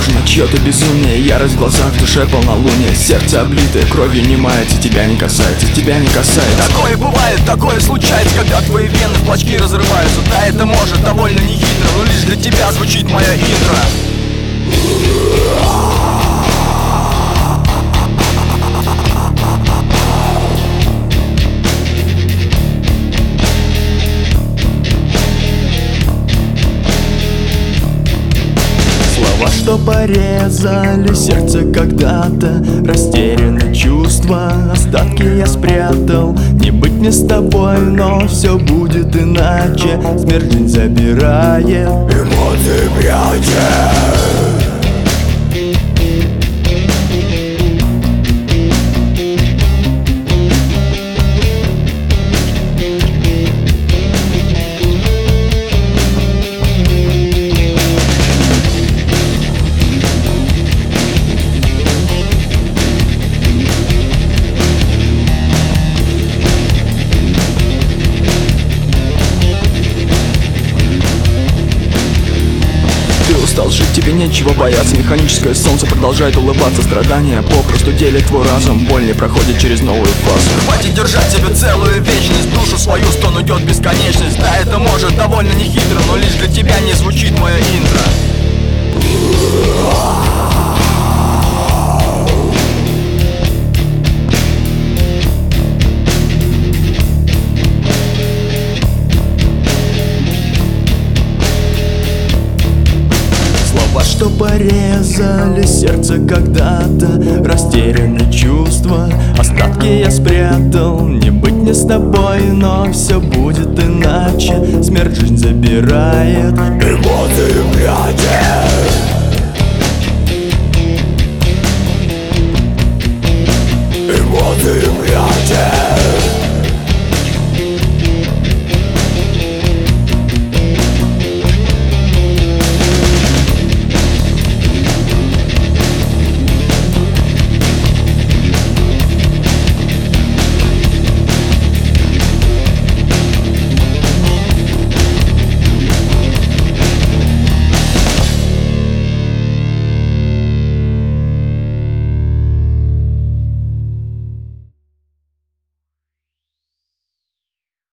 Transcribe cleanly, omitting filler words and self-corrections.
похоже на чье-то безумие. Ярость в глазах, в душе полнолуние. Сердце облитое кровью не мается. Тебя не касается, тебя не касается. Такое бывает, такое случается, когда твои вены в клочки разрываются. Да, это может довольно нехитро, но лишь для тебя звучит моя интро. Слова, что порезали сердце когда-то, растеряны чувства, остатки я спрятал. Не быть мне с тобой, но все будет иначе. Смерть жизнь забирает, эмоции прячет. Устал жить, тебе нечего бояться. Механическое солнце продолжает улыбаться. Страдания попросту делят твой разум. Боль не проходит через новую фазу. Хватит держать себе целую вечность. Душу свою стон уйдет бесконечность. Да, это может довольно нехитро, но лишь для тебя не звучит моя интро. Что порезали сердце когда-то, растеряны чувства, остатки я спрятал. Не быть мне с тобой, но все будет иначе. Смерть жизнь забирает, эмоции прячет.